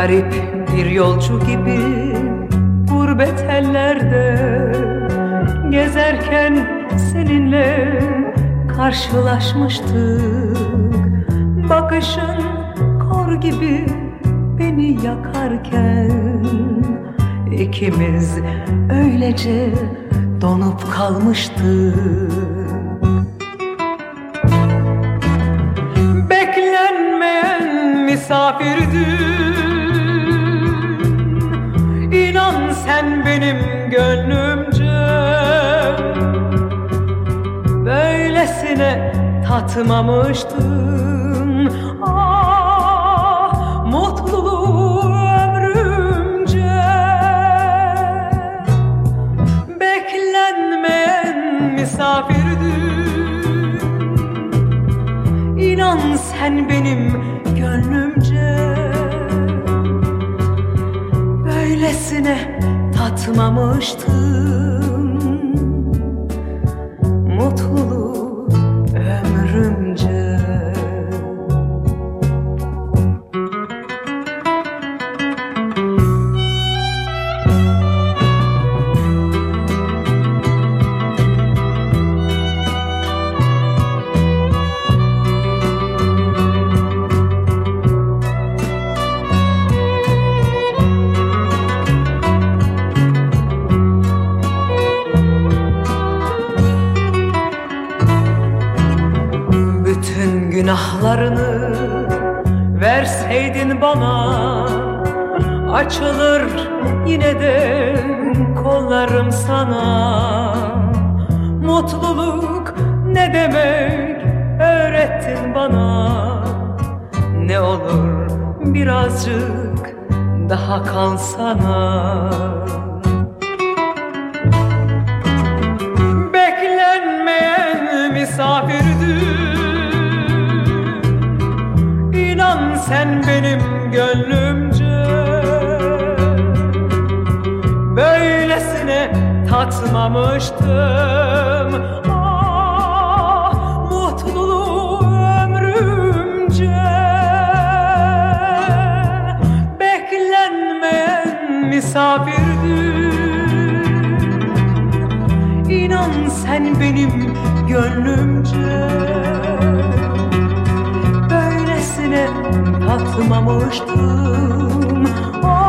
Garip bir yolcu gibi gurbet ellerde gezerken seninle karşılaşmıştık. Bakışın kor gibi beni yakarken ikimiz öylece donup kalmıştık. Beklenmeyen misafirdin, İnan sen benim gönlümce. Böylesine tatmamıştım ah mutluluğu ömrümce. Beklenmeyen misafirdin, İnan sen benim gönlümce. Böylesine tatmamıştım mutluluğu ömrümce. Bütün günahlarını verseydin bana, açılır yine de kollarım sana. Mutluluk ne demek öğrettin bana. Ne olur birazcık daha kalsana. Beklenmeyen misafirdin, İnan sen benim gönlümce. Böylesine tatmamıştım ah mutluluğu ömrümce. Beklenmeyen misafirdin, İnan sen benim gönlümce. Böylesine tatmamıştım